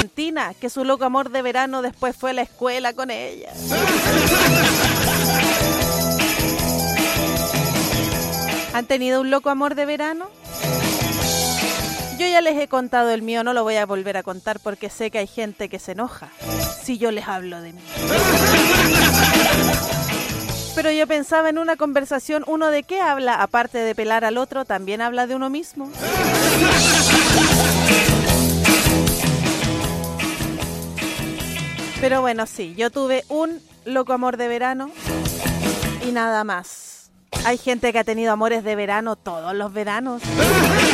Argentina, que su loco amor de verano después fue a la escuela con ella. ¿Han tenido un loco amor de verano? Yo ya les he contado el mío, no lo voy a volver a contar porque sé que hay gente que se enoja si yo les hablo de mí. Pero yo pensaba en una conversación, ¿uno de qué habla? Aparte de pelar al otro, también habla de uno mismo. Pero bueno, sí, yo tuve un loco amor de verano y nada más. Hay gente que ha tenido amores de verano todos los veranos.